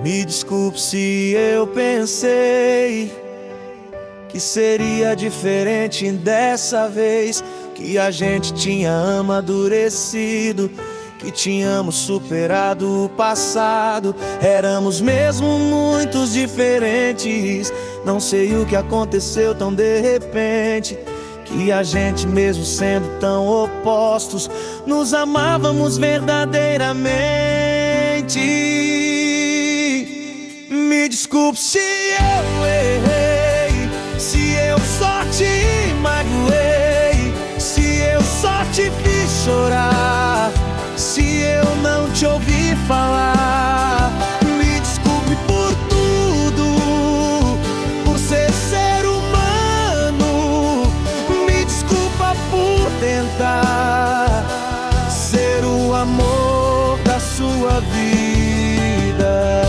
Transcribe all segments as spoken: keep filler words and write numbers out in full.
Me desculpe se eu pensei que seria diferente dessa vez, que a gente tinha amadurecido, que tínhamos superado o passado. Éramos mesmo muito diferentes. Não sei o que aconteceu tão de repente, que a gente, mesmo sendo tão opostos, nos amávamos verdadeiramente. Me desculpe se eu errei, se eu só te magoei, se eu só te fiz chorar, se eu não te ouvi falar. Me desculpe por tudo, por ser ser humano. Me desculpa por tentar ser o amor da sua vida.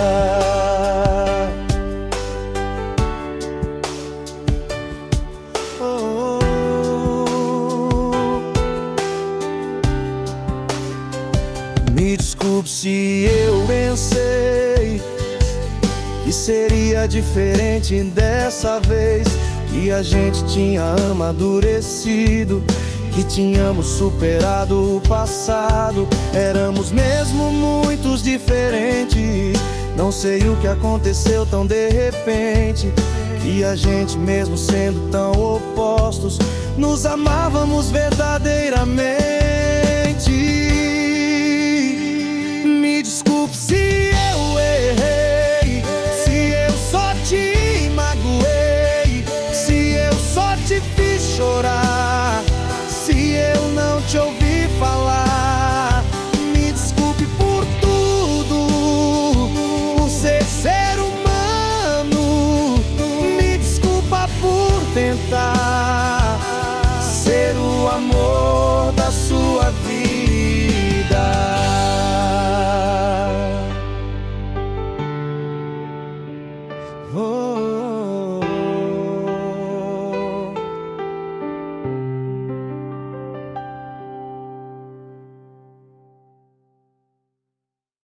Me desculpe se eu pensei que seria diferente dessa vez, que a gente tinha amadurecido, que tínhamos superado o passado. Éramos mesmo muitos diferentes. Não sei o que aconteceu tão de repente, que a gente, mesmo sendo tão opostos, nos amávamos verdadeiramente. Me desculpe se eu errei, se eu só te magoei, se eu só te fiz chorar, se eu não te ouvi falar. Me desculpe por tudo, por ser ser humano. Me desculpa por tentar ser o amor da sua vida. Oh.